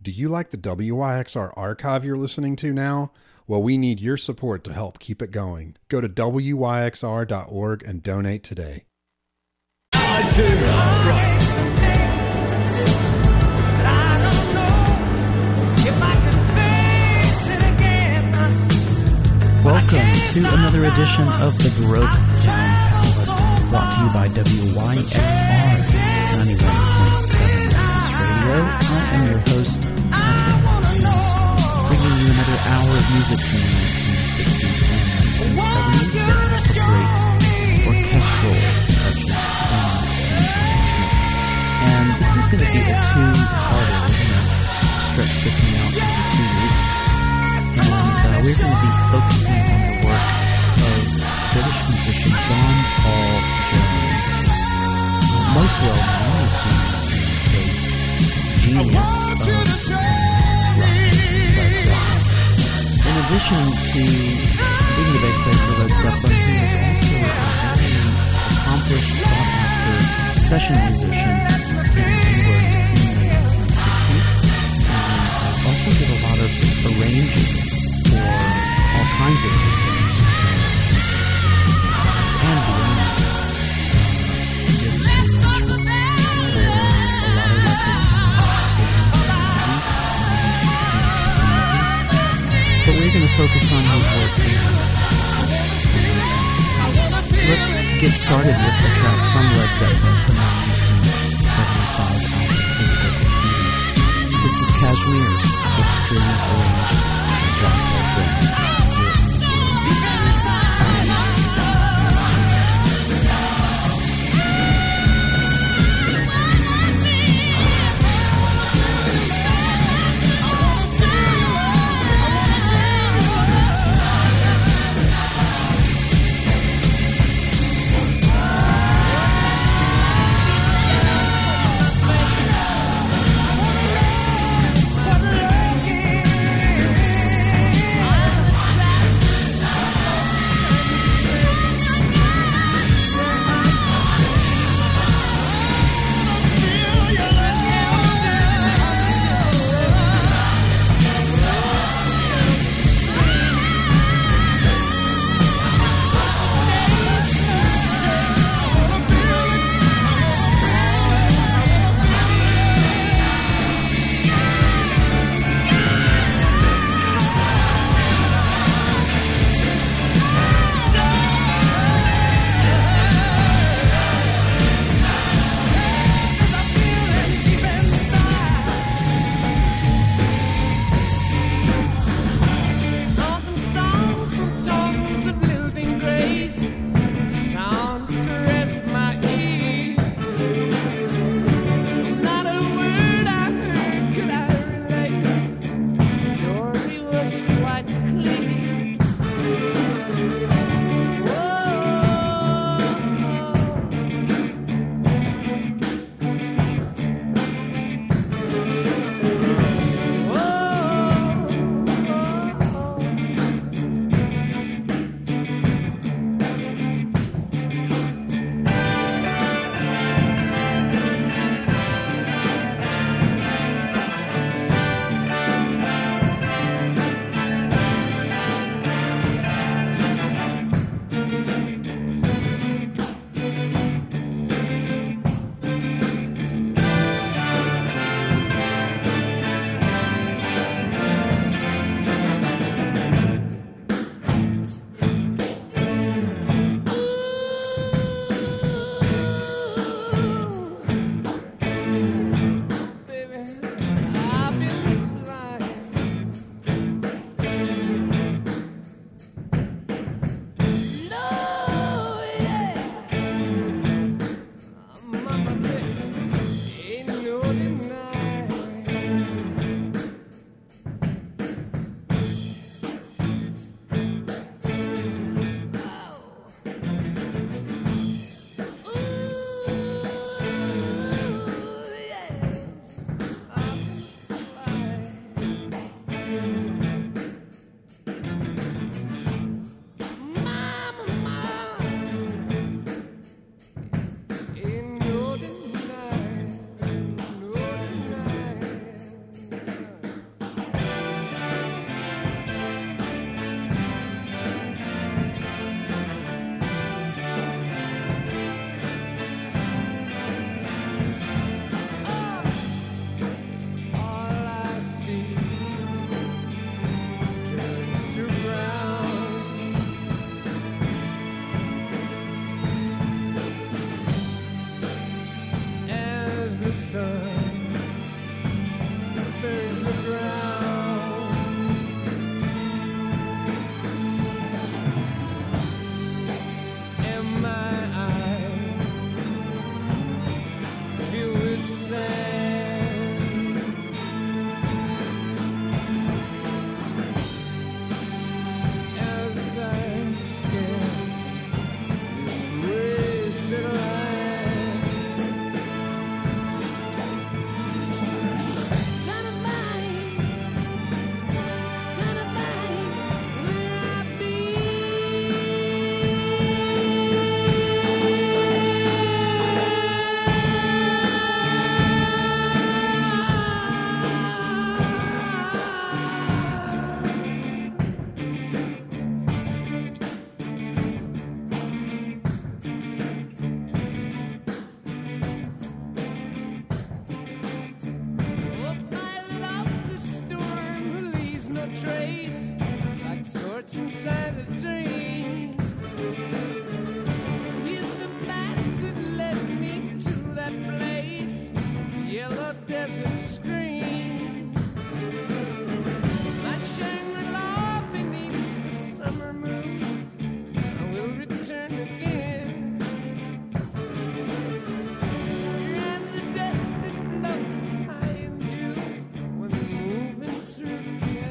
Do you like the WYXR archive you're listening to now? Well, we need your support to help keep it going. Go to WYXR.org and donate today. Welcome to another edition of the Growth Palace, brought to you by WYXR 91.7 Radio. I am your host, Patrick, bringing you another hour of music from the 1960s and 1970s that incorporates orchestral touches and arrangements. And this is going to be a two-parter. We're going to stretch this one out over 2 weeks. And we're going to be focusing on the work of British musician John Paul Jones, most well known as being the bass genius of rock Led Zeppelin. In addition to being the bass player for Led Zeppelin, he was also a very accomplished, sought-after session musician in England in the 1960s, and also did a lot of arranging for all kinds of music and beyond. He did some arrangements for a lot of records in the 80s and 1970s. But we're going to focus on his work in the 1960s. Let's get started with a track from Led Zeppelin from the 1975 album Physical Graffiti. This is Kashmir, with strings arranged by John Paul Jones. trace, like thoughts inside a dream. It's the path that led me to that place, yellow desert screen. My Shangri-La beneath the summer moon, I will return again. And the dust that floats high in June when moving through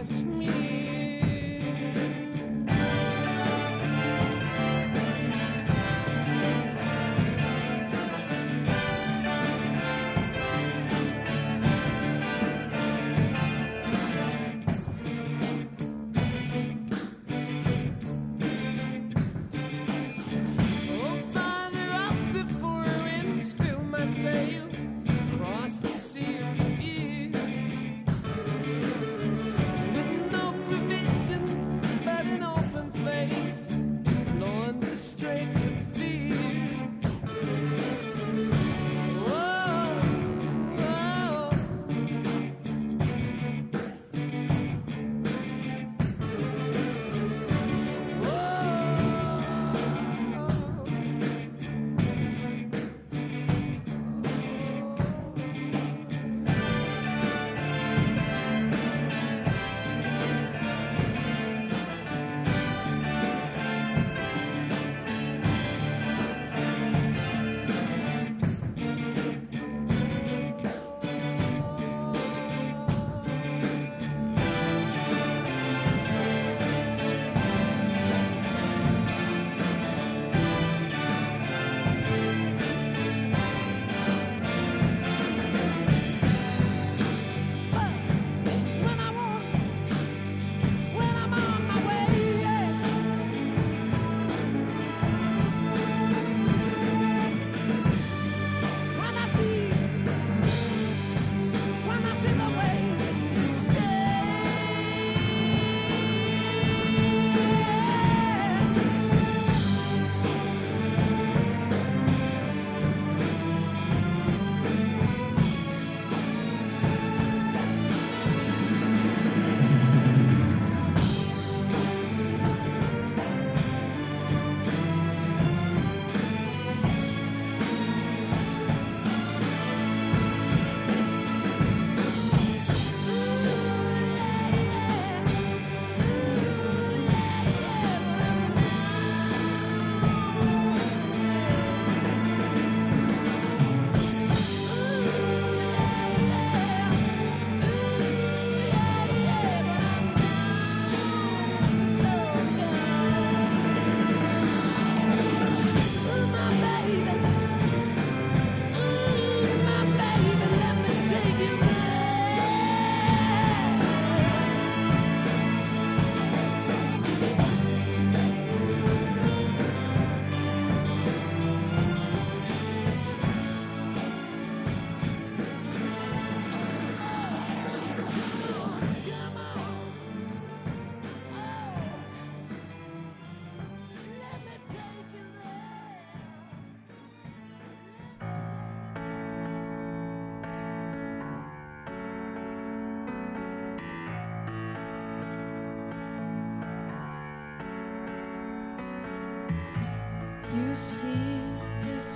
You see this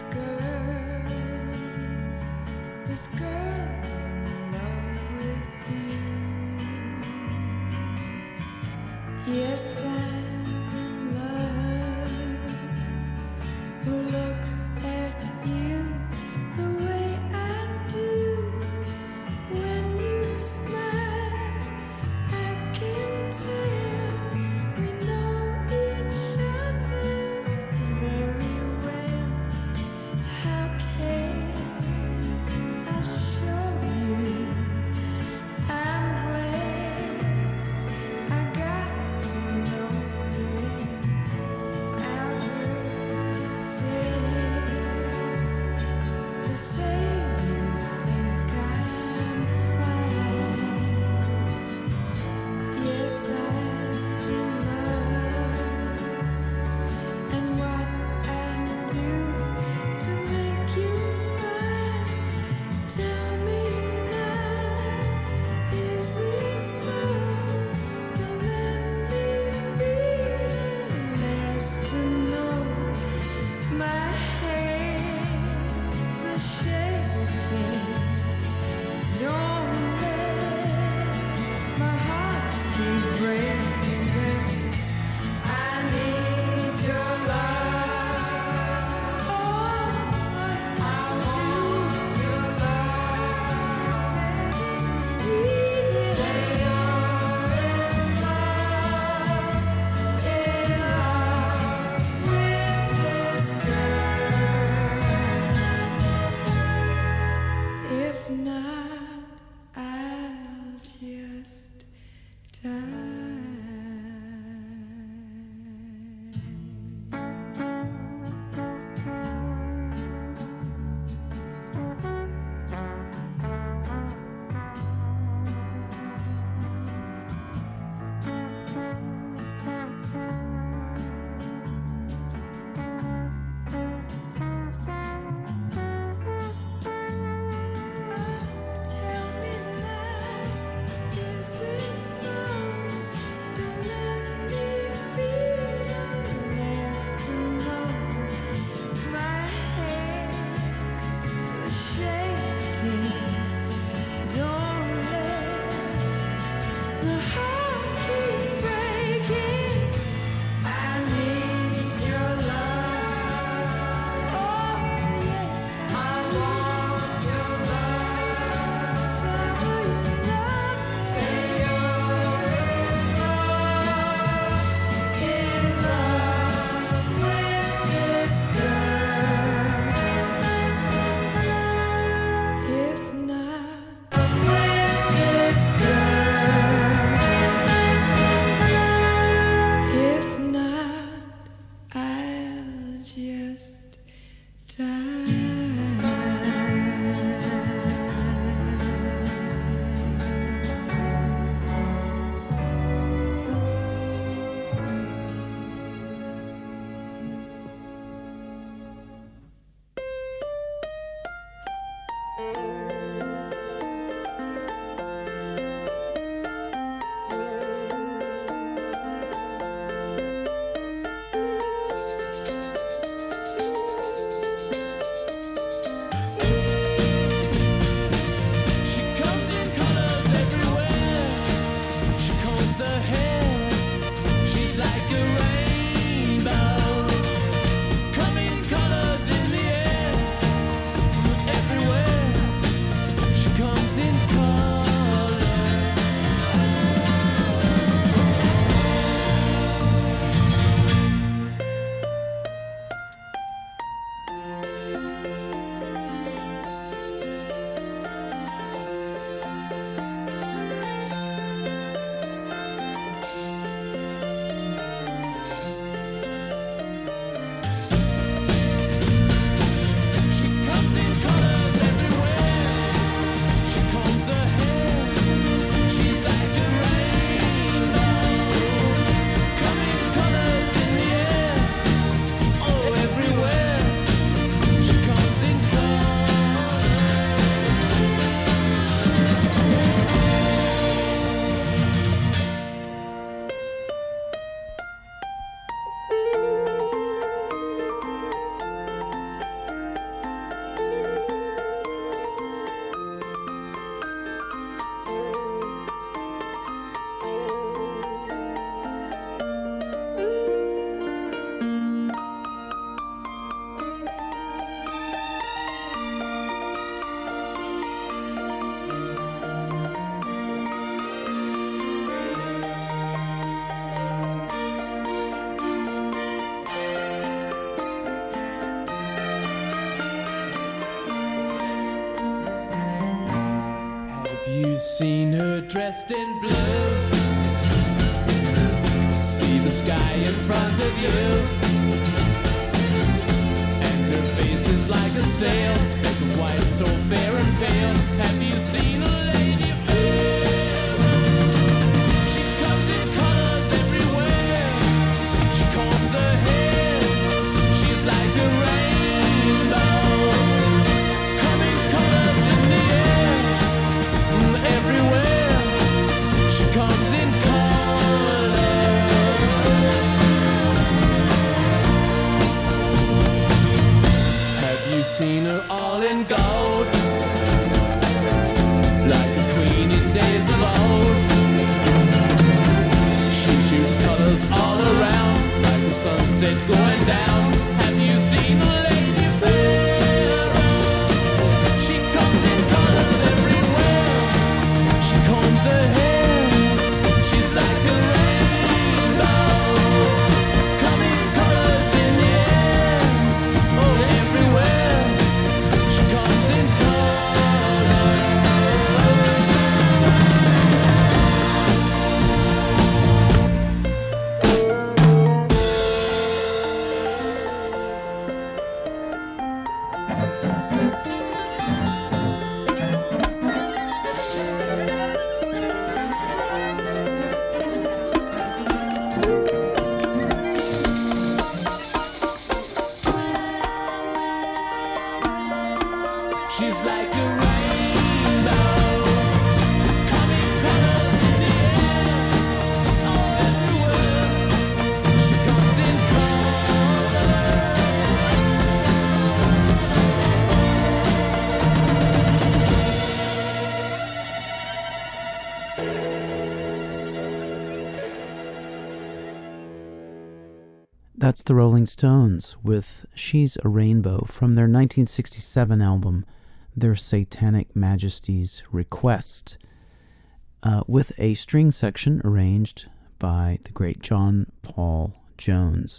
girl's in love with you. Yes, I'm in love. Who looks at you the way I do? When you smile, I can tell we know each other very well. How can I show you? I'm glad I got to know Tell me now, is it so? Don't let me be the last to know. My hands are shaking. Don't let my heart keep breaking. I need your love. Oh yes, I want your love. So you love, say you're in love with this girl. If not with this girl, if not, I'll just die. She comes in colors everywhere. She combs her hair. She's like a rainbow. Coming colors in the air. Everywhere. She comes in colors. She comes in colors everywhere. She combs her hair. She's like a rainbow. Coming colors in the air. Oh, everywhere. She comes in colors. Have you seen her dressed in blue? See the sky in front of you. And her face is like a sail, speck of white, so fair and pale. Have you seen a lady fair? She comes in colors everywhere. She combs her hair. She's like a rainbow. Coming colors in the air. Everywhere. She comes in colors. Have you seen her all in gold? Like a queen in days of old. She shoots colors all around. Like the sunset going down. Have you seen a lady fair? She comes in colors everywhere. She combs her hair. She's like a rainbow. Coming colors in the air. Oh, everywhere. She comes in colors. That's the Rolling Stones with She's a Rainbow from their 1967 album, Their Satanic Majesty's Request, with a string section arranged by the great John Paul Jones.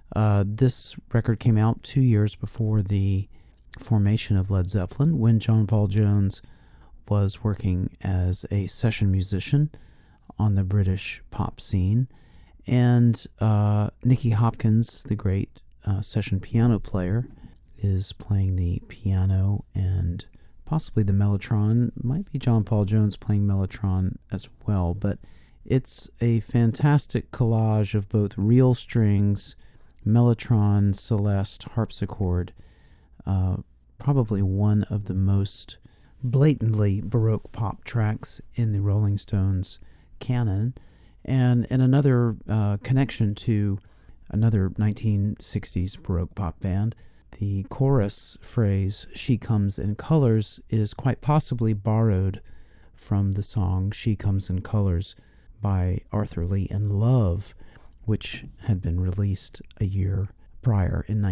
This record came out 2 years before the formation of Led Zeppelin, when John Paul Jones was working as a session musician on the British pop scene, and Nicky Hopkins, the great session piano player, is playing the piano and possibly the mellotron. Might be John Paul Jones playing mellotron as well, but it's a fantastic collage of both real strings, mellotron, celeste, harpsichord, probably one of the most blatantly Baroque pop tracks in the Rolling Stones canon, and another connection to another 1960s Baroque pop band. The chorus phrase, "She Comes in Colors," is quite possibly borrowed from the song "She Comes in Colors" by Arthur Lee and Love, which had been released a year prior in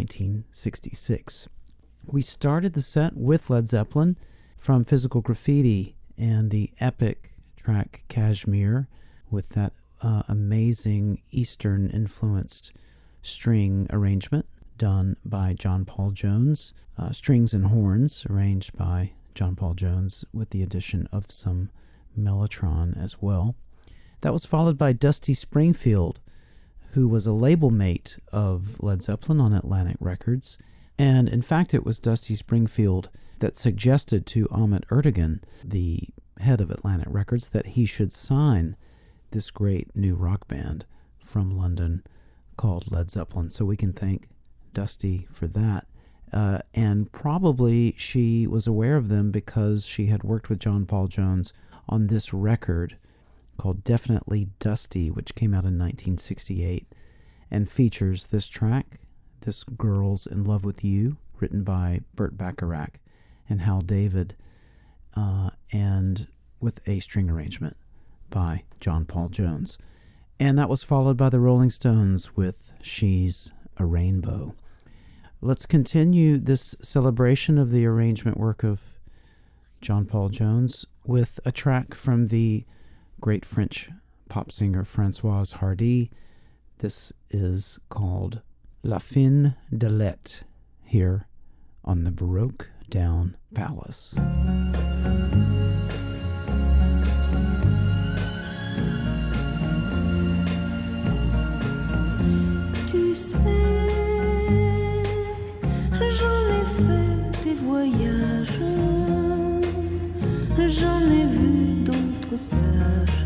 1966. We started the set with Led Zeppelin from Physical Graffiti and the epic track Kashmir, with that amazing Eastern-influenced string arrangement done by John Paul Jones, strings and horns arranged by John Paul Jones with the addition of some mellotron as well. That was followed by Dusty Springfield, who was a label mate of Led Zeppelin on Atlantic Records. And in fact, it was Dusty Springfield that suggested to Ahmet Ertegun, the head of Atlantic Records, that he should sign this great new rock band from London called Led Zeppelin. So we can thank Dusty for that. And probably she was aware of them because she had worked with John Paul Jones on this record called Definitely Dusty, which came out in 1968 and features this track, This Girl's in Love with You, written by Burt Bacharach and Hal David, and with a string arrangement by John Paul Jones. And that was followed by the Rolling Stones with She's a Rainbow. Let's continue this celebration of the arrangement work of John Paul Jones with a track from the great French pop singer Françoise Hardy. This is called La Fin de Let, here on the Baroque Down Palace. Tu sais, j'en ai fait des voyages, j'en ai vu d'autres plages,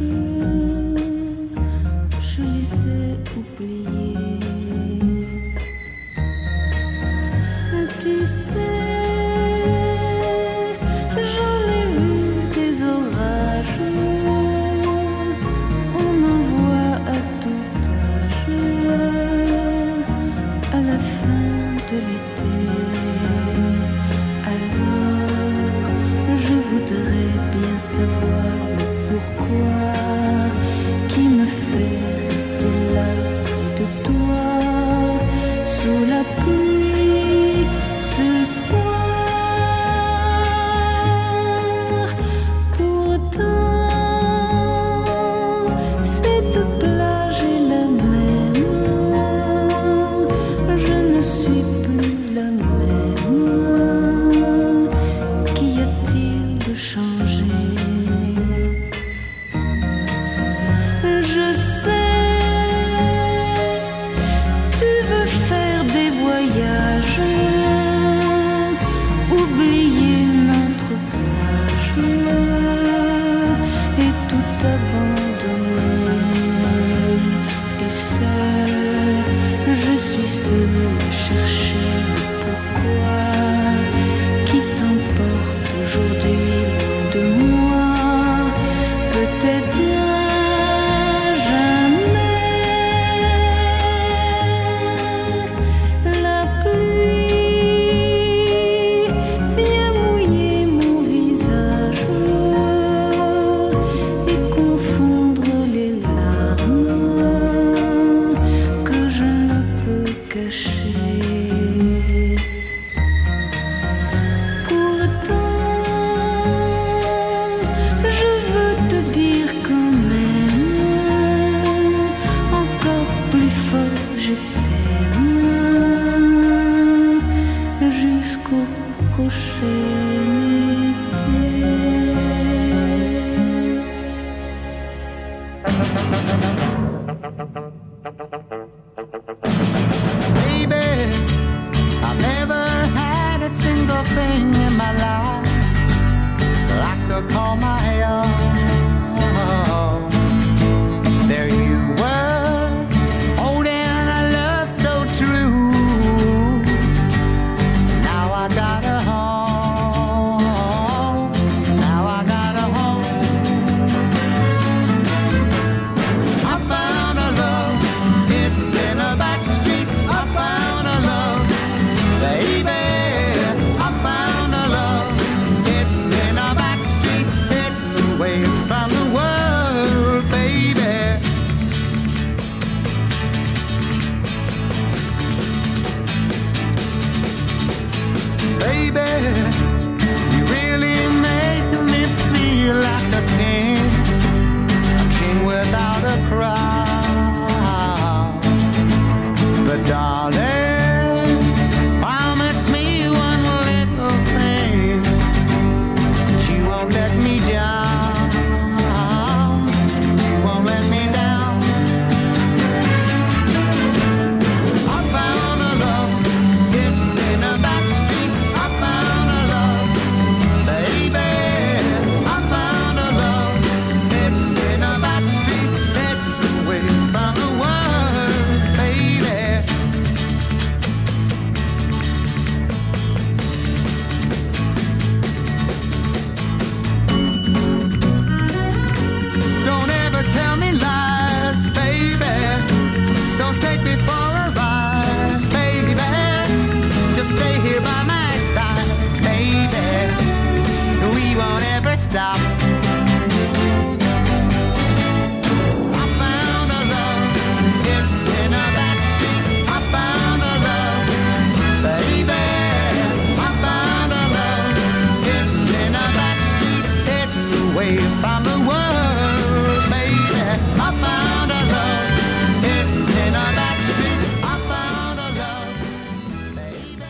je les ai oubliées. Tu sais, j'en ai vu des orages, on en voit à tout âge, à la fin de l'été. Alors, je voudrais bien savoir le pourquoi qui me fait rester là près de toi, sous la pluie ce soir. Pourtant, cette plage est la même, je ne suis plus la même. Qu'y a-t-il de changé? Je sais, tu veux faire des voyages, oublier notre plage et tout abandonner. Et seule, je suis seule à chercher le pourquoi qui t'emporte aujourd'hui loin de moi. Peut-être jamais. La pluie vient mouiller mon visage et confondre les larmes que je ne peux Baby, I've never had a single thing in my life that I could call my own. There you were, holding a love so true. Now I got a home. Now I got a home. I found a love hidden in a back street. I found a love, baby. I found a love hidden in a back street, hidden away from the world, baby. Baby, you really make me feel like a king without a crown. But darling, promise me one little thing, that you won't let me down. You won't let me down. I found a love hidden in a back street. I found a love, baby. I found a love hidden in a back street, hidden away from the world, baby. Don't ever tell me lies, baby. Don't take me for a ride, baby. Just stay here by my side, baby. We won't ever stop. I found a love hidden in a back street. I found a love, baby. I found a love hidden in a back street, hidden away from the world, baby. I found a love hidden in a back street. I found a love, baby.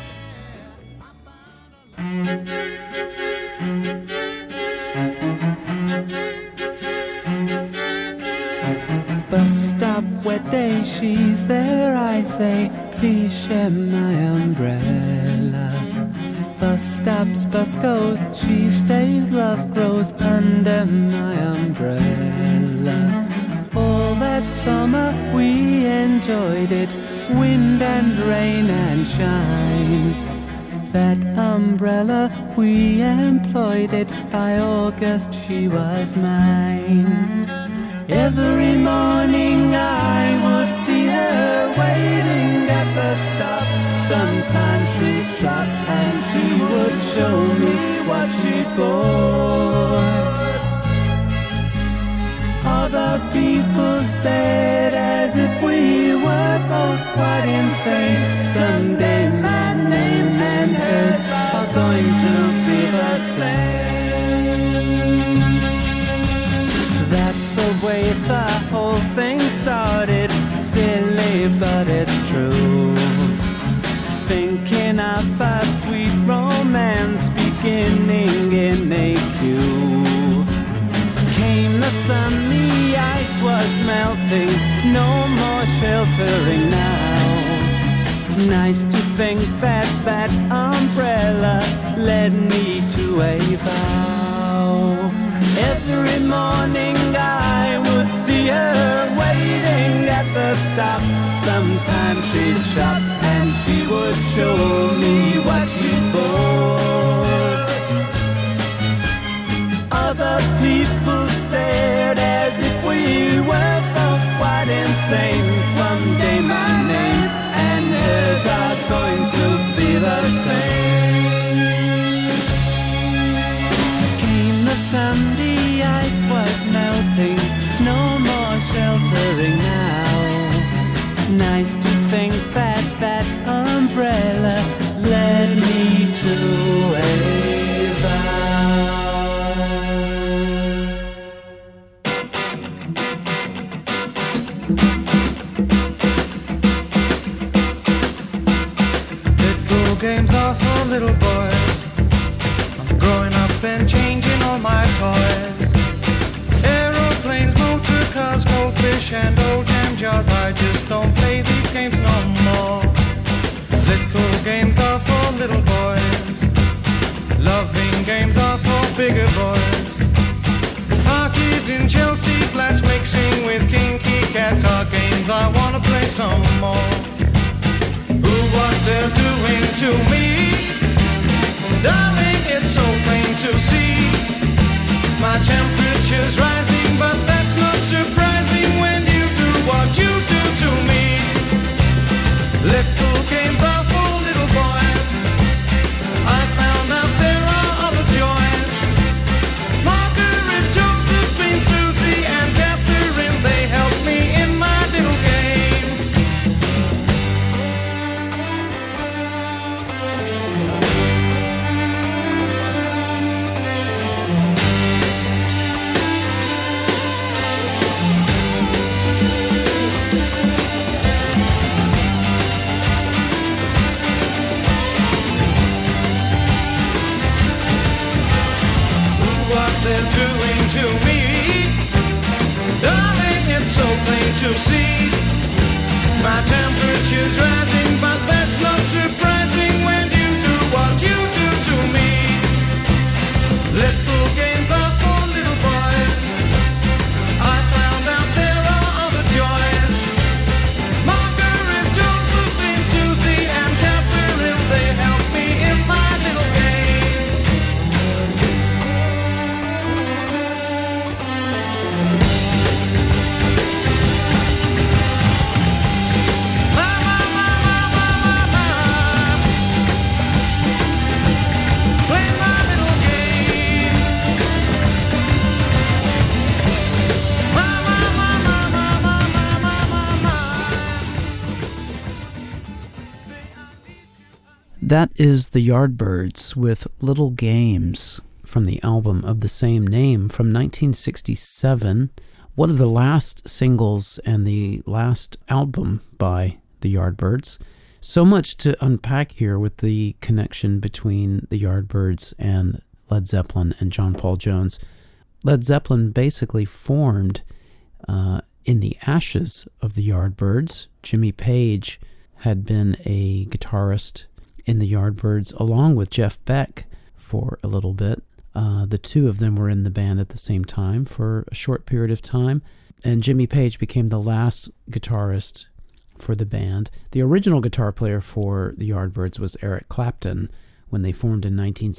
Bus stop, wet day, she's there, I say, please share my umbrella. Bus stops, bus goes, she stays, love grows under my umbrella. All that summer we enjoyed it, wind and rain and shine. That umbrella, we employed it, by August she was mine. Every morning I would see her waiting at the stop. Sometimes she'd stop and she would show me what she'd bought. Other people stared as if we were both quite insane. Someday my name and hers are going to be the same. That's the way the whole thing started. Silly, but it's true. Thinking of a sweet romance beginning in a queue. Came the sun, the ice was melting, no more sheltering now. Nice to think that that umbrella led me to a vow. Every morning I would see her waiting at the stop. Sometimes she'd shop and she would show me what she bought. Other people stared as if we were both quite insane. Someday my name and hers are going to be the same. Came the sun, the ice was melting, no more sheltering now. Nice to think that that umbrella led me to a vow. fish and old jam jars. I just don't play these games no more. Little games are for little boys. Loving games are for bigger boys. Parties in Chelsea flats mixing with kinky cats are games I wanna play some more. Who, what they're doing to me, darling, it's so plain to see. My temperature's rising, but that's not surprising when you do what you do to me. Little games are for little boys. I found out there are other joys. Margaret, Josephine, Susie, and Catherine, they help me in my little games. What they're doing to me, darling, it's so plain to see. My temperature's rising, but that's not surprising when you do what you do to me. Little games are for little boys. I found out there are other joys. Margaret, Josephine, Susie, and Catherine, they help me in my little games. Play my little game. That is the Yardbirds with Little Games from the album of the same name from 1967, one of the last singles and the last album by the Yardbirds. So much to unpack here with the connection between the Yardbirds and Led Zeppelin and John Paul Jones. Led Zeppelin basically formed in the ashes of the Yardbirds. Jimmy Page had been a guitarist in the Yardbirds along with Jeff Beck for a little bit. The two of them were in the band at the same time for a short period of time, and Jimmy Page became the last guitarist for the band. The original guitar player for the Yardbirds was Eric Clapton when they formed in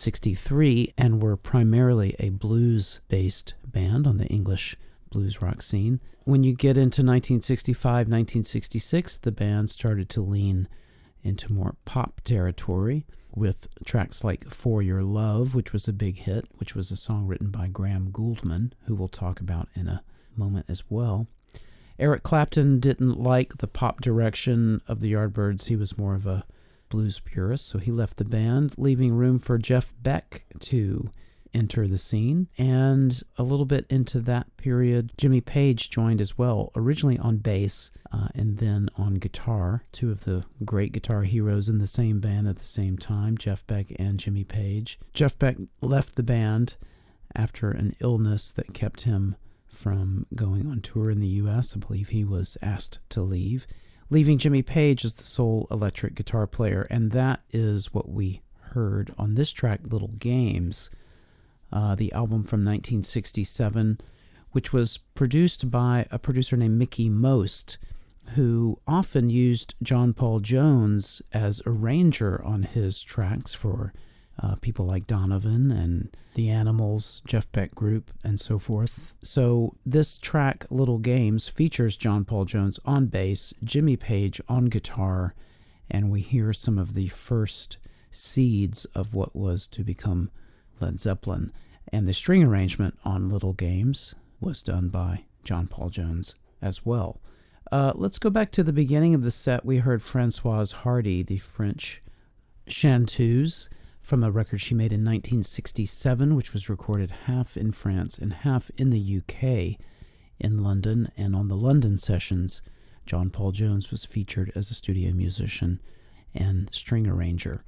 1963 and were primarily a blues-based band on the English blues rock scene. When you get into 1965, 1966, the band started to lean into more pop territory with tracks like For Your Love, which was a big hit, which was a song written by Graham Gouldman, who we'll talk about in a moment as well. Eric Clapton didn't like the pop direction of the Yardbirds. He was more of a blues purist, so he left the band, leaving room for Jeff Beck to enter the scene. And a little bit into that period, Jimmy Page joined as well, originally on bass and then on guitar, two of the great guitar heroes in the same band at the same time, Jeff Beck and Jimmy Page. Jeff Beck left the band after an illness that kept him from going on tour in the U.S. I believe he was asked to leave, leaving Jimmy Page as the sole electric guitar player, and that is what we heard on this track, Little Games, the album from 1967, which was produced by a producer named Mickey Most, who often used John Paul Jones as arranger on his tracks for people like Donovan and the Animals, Jeff Beck Group, and so forth. So this track, Little Games, features John Paul Jones on bass, Jimmy Page on guitar, and we hear some of the first seeds of what was to become Led Zeppelin. And the string arrangement on Little Games was done by John Paul Jones as well. Let's go back to the beginning of the set. We heard Françoise Hardy, the French chanteuse, from a record she made in 1967, which was recorded half in France and half in the UK in London. And on the London sessions, John Paul Jones was featured as a studio musician and string arranger.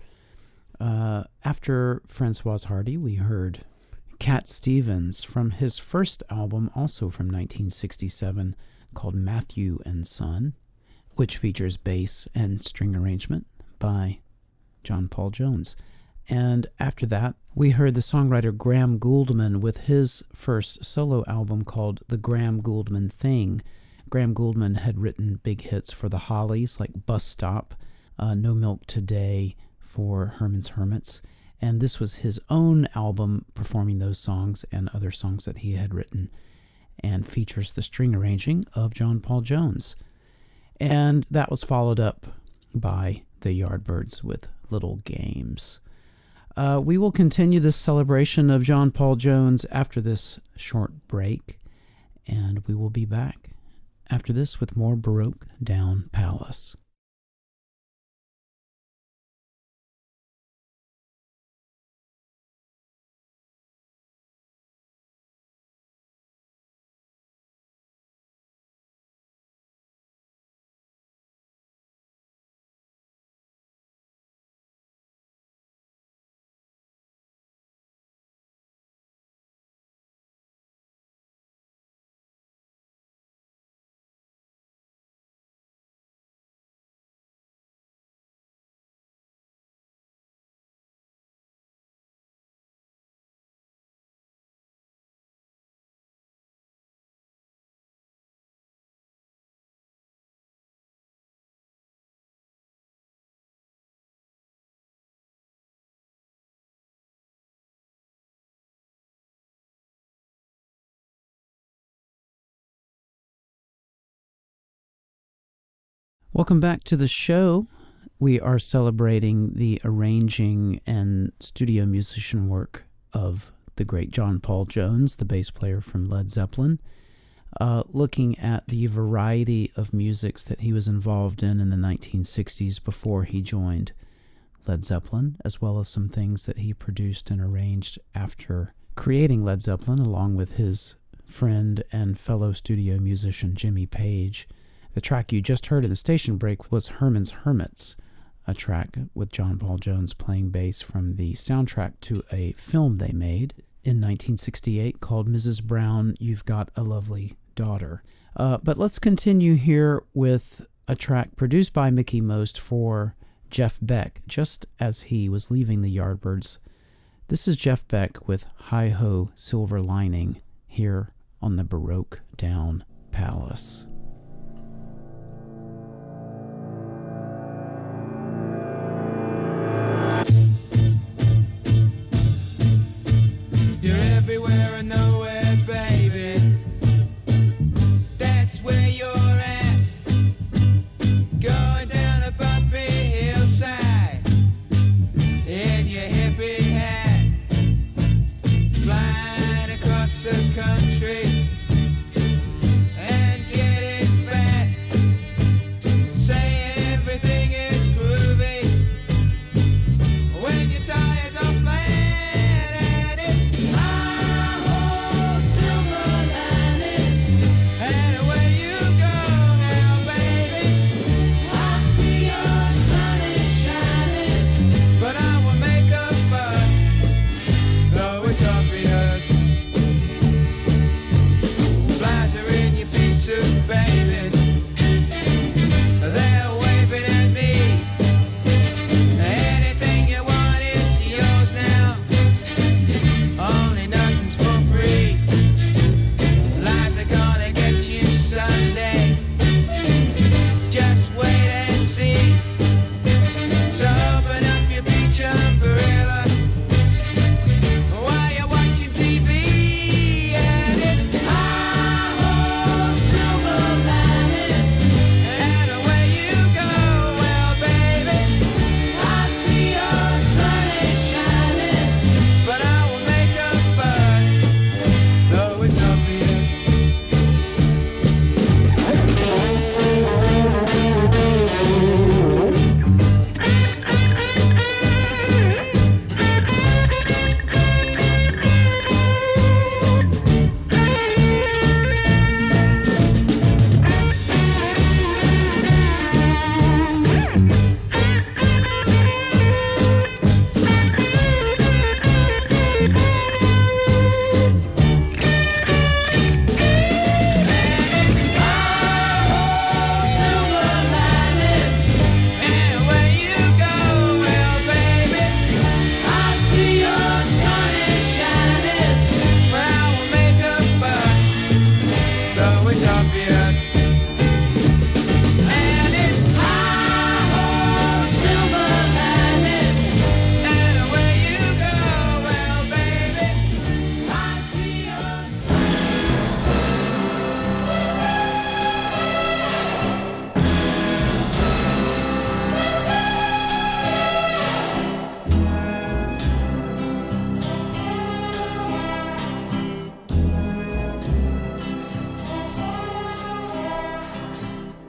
After Françoise Hardy, we heard Cat Stevens from his first album, also from 1967, called Matthew and Son, which features bass and string arrangement by John Paul Jones. And after that, we heard the songwriter Graham Gouldman with his first solo album called The Graham Gouldman Thing. Graham Gouldman had written big hits for the Hollies like Bus Stop, No Milk Today for Herman's Hermits, and this was his own album performing those songs and other songs that he had written, and features the string arranging of John Paul Jones. And that was followed up by the Yardbirds with Little Games. We will continue this celebration of John Paul Jones after this short break, and we will be back after this with more Baroque Down Palace. Welcome back to the show. We are celebrating the arranging and studio musician work of the great John Paul Jones, the bass player from Led Zeppelin, looking at the variety of musics that he was involved in the 1960s before he joined Led Zeppelin, as well as some things that he produced and arranged after creating Led Zeppelin, along with his friend and fellow studio musician Jimmy Page. The track you just heard in the station break was Herman's Hermits, a track with John Paul Jones playing bass from the soundtrack to a film they made in 1968 called Mrs. Brown, You've Got a Lovely Daughter. But let's continue here with a track produced by Mickey Most for Jeff Beck, just as he was leaving the Yardbirds. This is Jeff Beck with Hi-Ho Silver Lining here on the Baroque Down Palace. You're everywhere and nowhere, baby. That's where you're at. Going down a bumpy hillside in your hippie hat, flying across the country and getting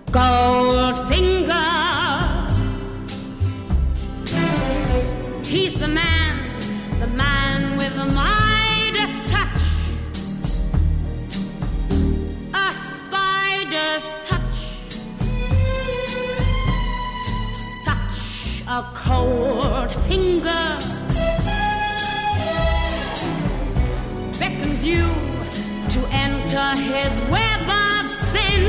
Goldfinger. He's the man with the Midas touch, a spider's touch, such a cold finger beckons you to enter his web of sin.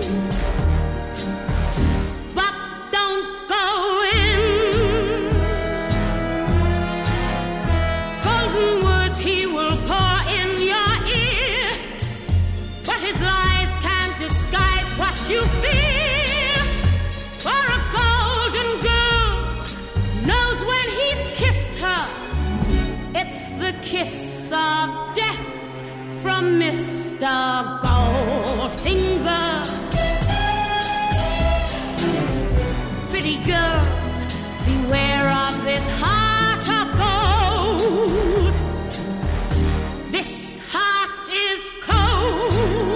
You feel for a golden girl knows when he's kissed her. It's the kiss of death from Mr. Goldfinger. Pretty girl, beware of this heart of gold. This heart is cold.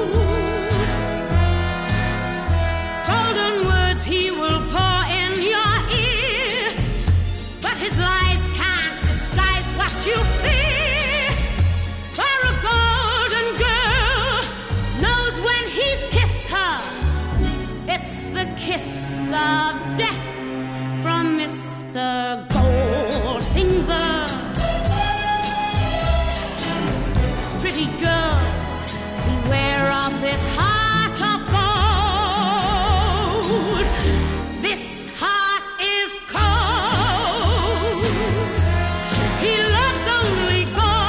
He will pour in your ear, but his lies can't disguise what you fear. For a golden girl knows when he's kissed her. It's the kiss of death from Mr. Goldfinger. Pretty girl, beware of this heart of gold. This heart is cold. He loves only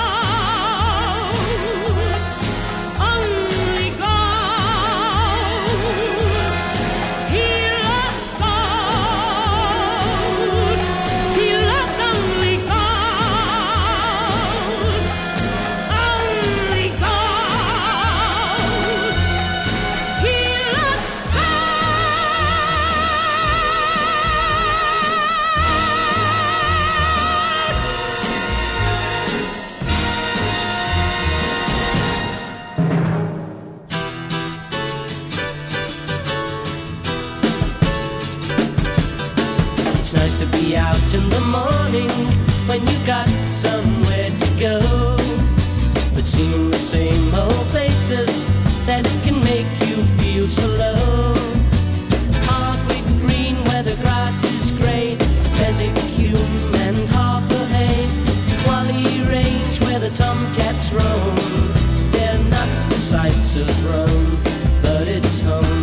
gold. Only gold. He loves gold. He loves only gold. Only gold. He loves It's nice to be out in the morning when you got somewhere to go. But seeing the same old places, that can make you feel so low. Hardwick Green where the grass is grey, Keswick, Hume and Harper Hay, Whalley Range where the tomcats roam. They're not the sights of Rome, but it's home.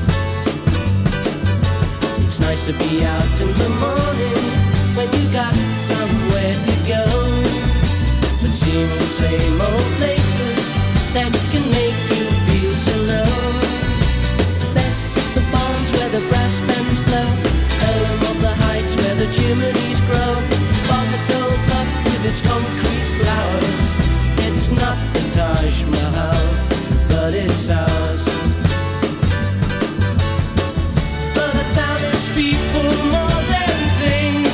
It's nice to be out in the morning when you got somewhere to go. But seeing the same old places, that can make you feel so low. Bess of the barns where the brass bands blow, Elm of the heights where the chimneys grow, Bogatal Bluff with its concrete flowers. It's not the Taj Mahal, but it's ours. But a town is people more than things.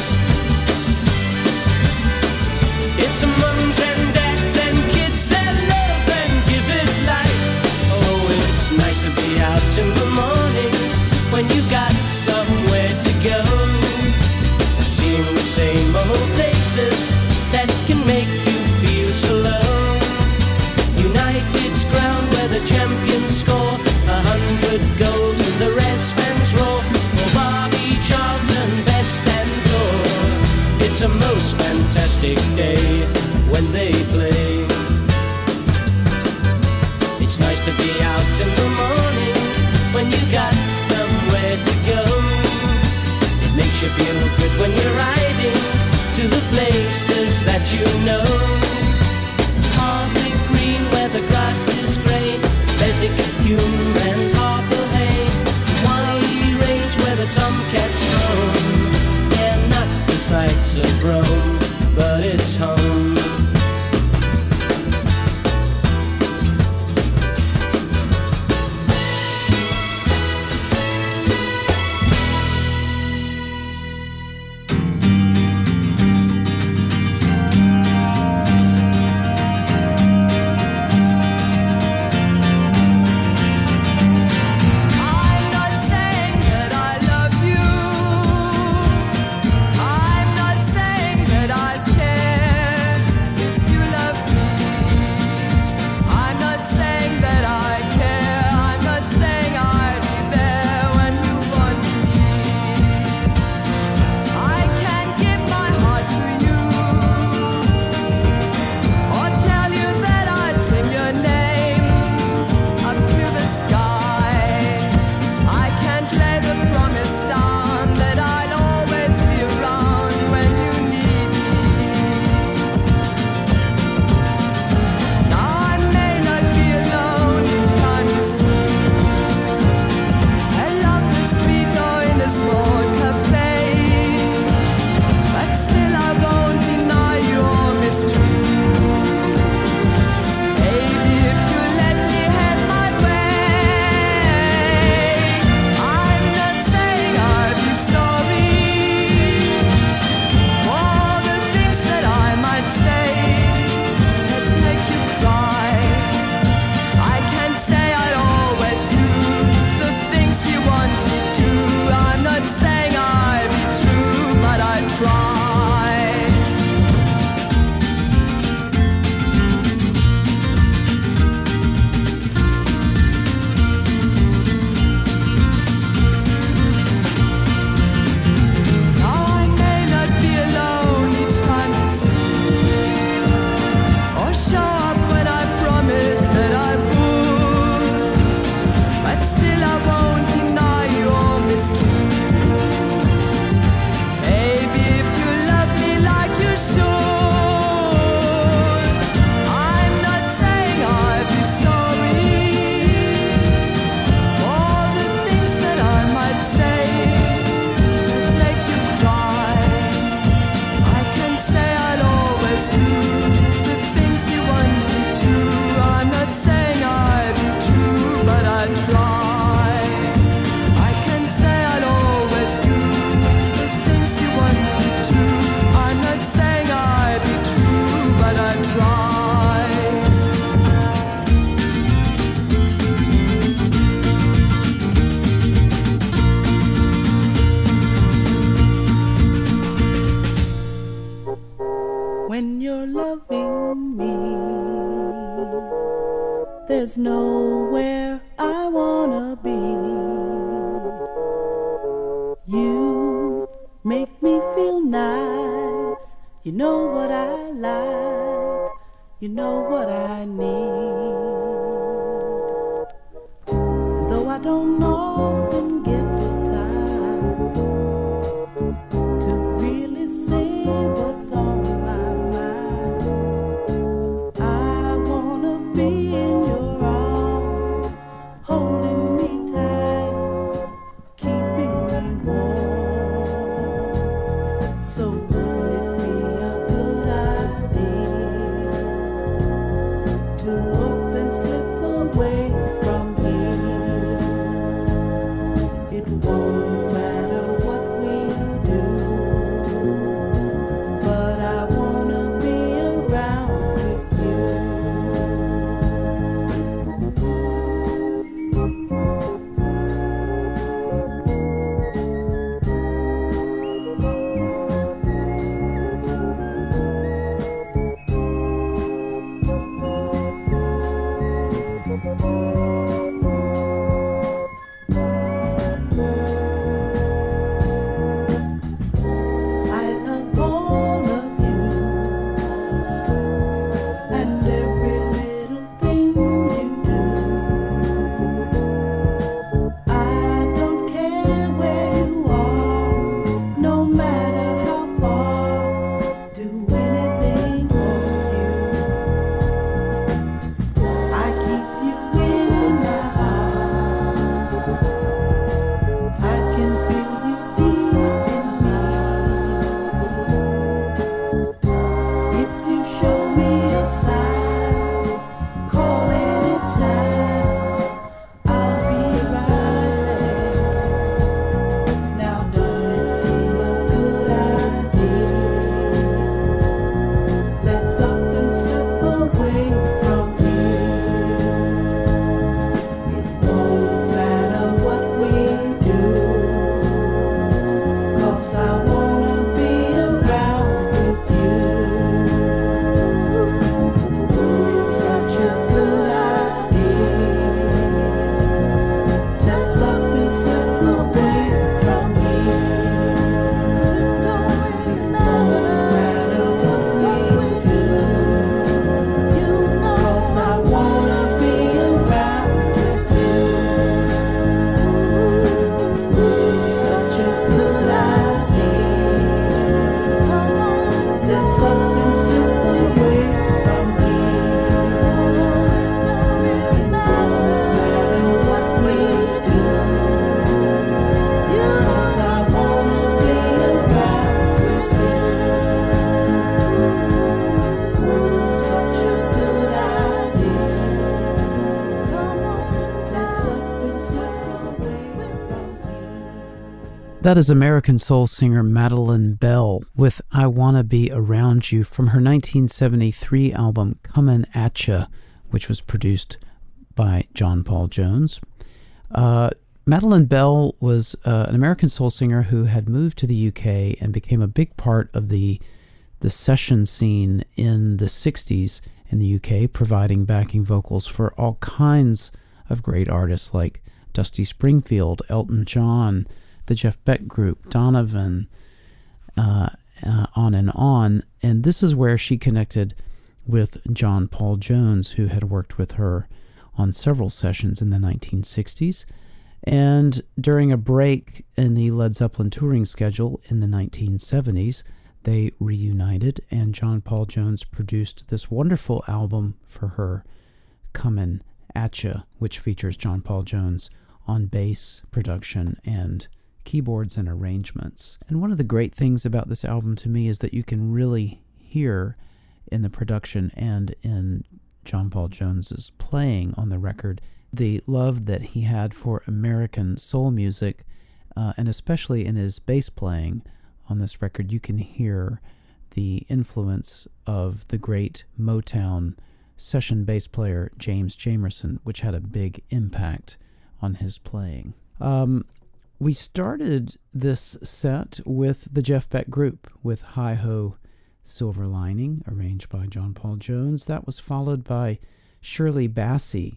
It's a mums and dads and kids that love and give it life. Oh, it's nice to be out in the morning when you got somewhere to go. Seeing the same old places, that can make you feel so low. United's ground where the champions score 100 goals and the Reds fans roar. For Barbie, Charlton, Best and Gore, it's a most fantastic day when they play. It's nice to be out in the morning when you got somewhere to go. It makes you feel good when you're riding to the places that you know. Hardwick Green where the grass is grey, Keswick, Hume and Harper Hay, Whalley Range where the tomcats roam. Yeah, not the sights of Rome, but it's home. There's nowhere I wanna be. You make me feel nice. You know what I like. You know what I need. And though I don't often get the time to really say what's on my mind, I wanna be in your arms, holding me tight, keeping me warm. So wouldn't it be a good idea to up and slip away from here? It won't matter what we do, but I wanna be around with you. I love all of you and every little thing you do. I don't care where you are, no matter how far. Do anything for you. I keep you in my heart. I can feel you deep in me. If you show me a sign, call anytime, I'll be right there. Now don't it seem a good idea? Let's up and slip away from here. It won't matter what we do, 'cause I wanna be around with you. It's such a good idea. Let's up and slip away from here. It don't really matter what we do, 'cause I wanna be around with you. Such a good idea. Come on, let's up and slip away from here. It don't matter what we do, 'cause I wanna be around with you. Such a good idea. Come on, let's up and slip away from here. That is American soul singer Madeline Bell with I Wanna Be Around You from her 1973 album Comin' At Ya, which was produced by John Paul Jones. Madeline Bell was an American soul singer who had moved to the UK and became a big part of the session scene in the 60s in the UK, providing backing vocals for all kinds of great artists like Dusty Springfield, Elton John, the Jeff Beck Group, Donovan, on and on. And this is where she connected with John Paul Jones, who had worked with her on several sessions in the 1960s. And during a break in the Led Zeppelin touring schedule in the 1970s, they reunited, and John Paul Jones produced this wonderful album for her, Comin' At Ya, which features John Paul Jones on bass, production, and keyboards and arrangements. And one of the great things about this album to me is that you can really hear in the production and in John Paul Jones's playing on the record the love that he had for American soul music, and especially in his bass playing on this record. You can hear the influence of the great Motown session bass player James Jamerson, which had a big impact on his playing. We started this set with the Jeff Beck Group with Hi-Ho Silver Lining, arranged by John Paul Jones. That was followed by Shirley Bassey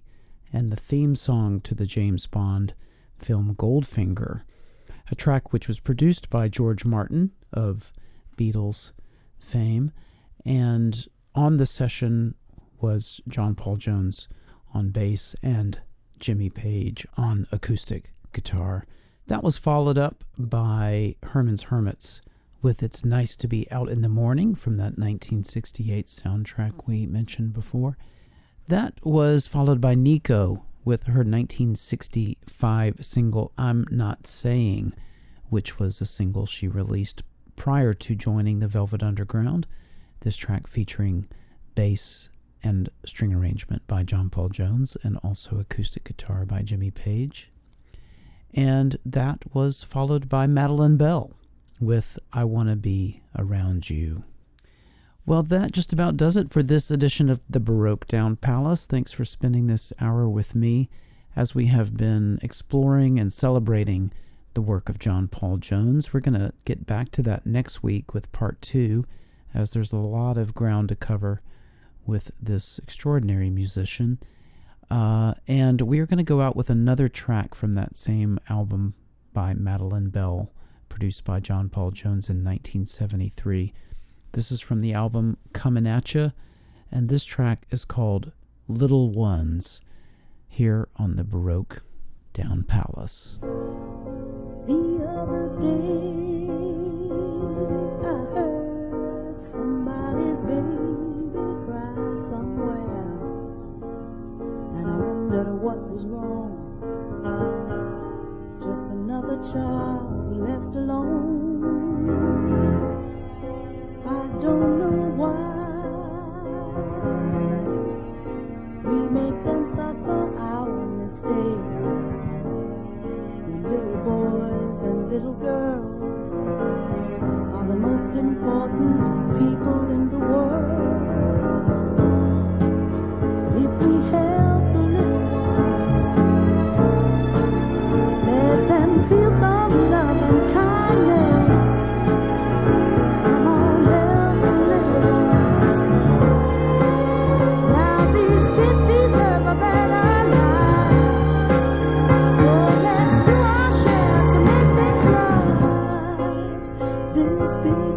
and the theme song to the James Bond film Goldfinger, a track which was produced by George Martin of Beatles fame, and on the session was John Paul Jones on bass and Jimmy Page on acoustic guitar. That was followed up by Herman's Hermits with It's Nice to Be Out in the Morning from that 1968 soundtrack we mentioned before. That was followed by Nico with her 1965 single I'm Not Saying, which was a single she released prior to joining the Velvet Underground. This track featuring bass and string arrangement by John Paul Jones and also acoustic guitar by Jimmy Page. And that was followed by Madeline Bell with I Wanna Be Around You. Well, that just about does it for this edition of the Baroque Down Palace. Thanks for spending this hour with me as we have been exploring and celebrating the work of John Paul Jones. We're going to get back to that next week with part 2, as there's a lot of ground to cover with this extraordinary musician. And we are going to go out with another track from that same album by Madeline Bell, produced by John Paul Jones in 1973. This is from the album Comin' At Ya, and this track is called Little Ones, here on the Baroque Down Palace. The other day I heard somebody's baby cry somewhere, and I wondered what was wrong. Just another child left alone. I don't know why we make them suffer our mistakes, when little boys and little girls are the most important people in the world. But if we help the little ones, let them feel some love and kindness. Come on, help the little ones. Now these kids deserve a better life, so let's do our share to make things right. This big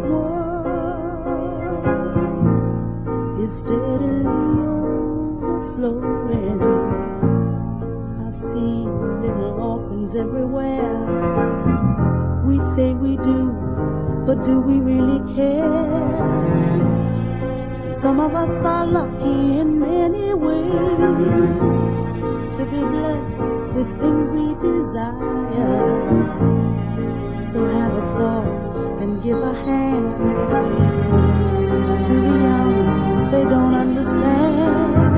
world is steadily overflowing. I see little orphans everywhere. We say we do, but do we really care? Some of us are lucky in many ways to be blessed with things we desire. So have a thought and give a hand to the young, they don't understand.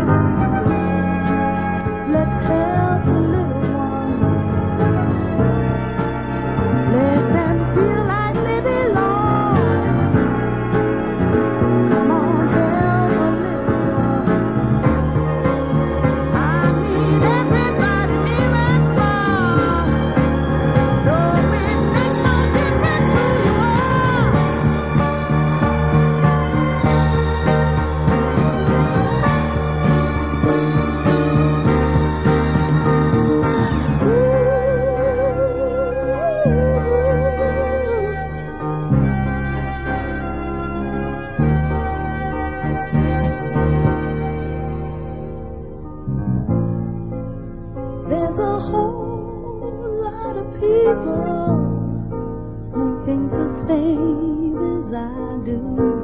Let's help the little ones. Let them feel like they belong. Come on, help a little one. I mean everybody near and far. No, it makes no difference who you There's a whole lot of people who think the same as I do.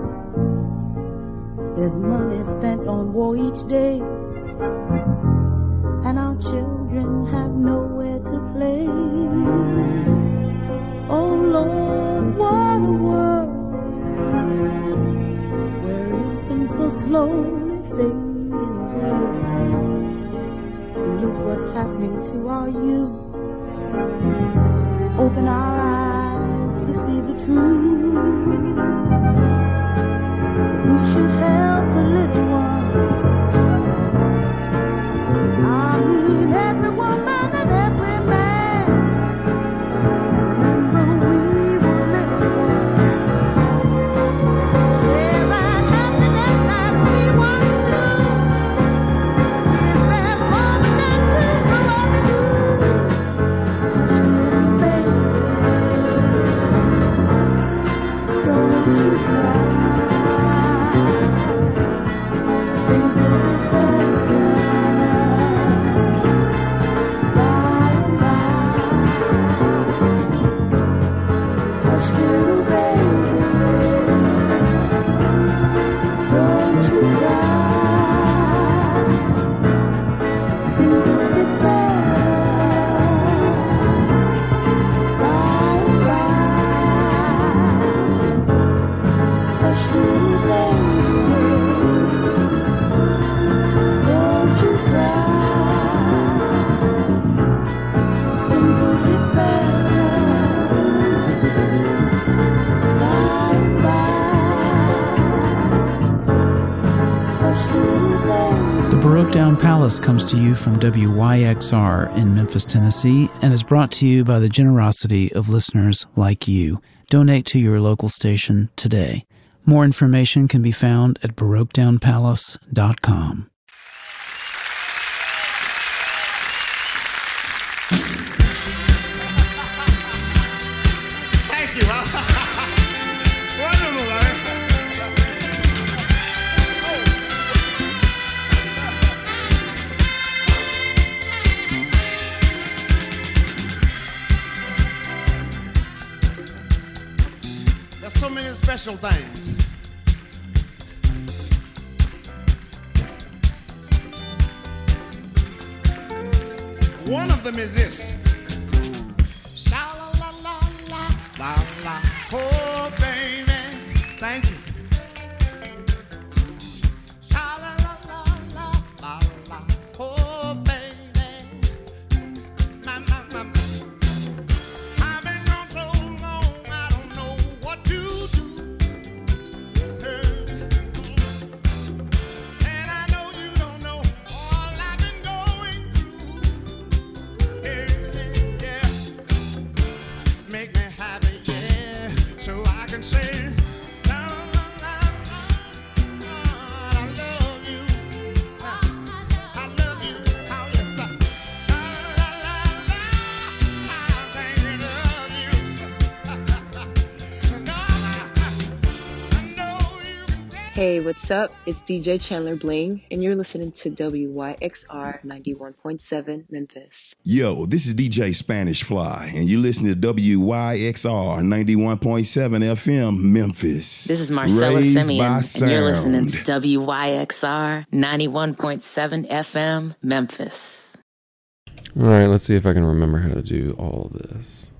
There's money spent on war each day, and our children have nowhere to play. Oh Lord, what a world where infants are slowly fading away. Look what's happening to our youth. Open our eyes to see the truth. We should help the little ones. I mean every woman and every man. Remember we were little ones. Share that happiness that we once knew. Give them all the chance Down Palace comes to you from WYXR in Memphis, Tennessee, and is brought to you by the generosity of listeners like you. Donate to your local station today. More information can be found at BaroqueDownPalace.com. Thank you. Wonderful, man. There's so many special things. One of them is this. Sha-la-la-la-la-la-la. Oh, baby, thank you. Sha-la-la-la-la-la-la. Oh, baby. My. I've been gone so long, I don't know what to do. And I know you don't know all I've been going through. Yeah. Make me happy, yeah, so I can say, la, la, la, la, I love you. I love you. How you say, la, la, la, la, I think I love you. No, I know you can take. Hey, what's up? It's DJ Chandler Bling, and you're listening to WYXR 91.7 Memphis. Yo, this is DJ Spanish Fly, and you listen to WYXR 91.7 FM Memphis. This is Marcella Raised Simeon, by and you're listening to sound. WYXR 91.7 FM Memphis. All right, let's see if I can remember how to do all of this.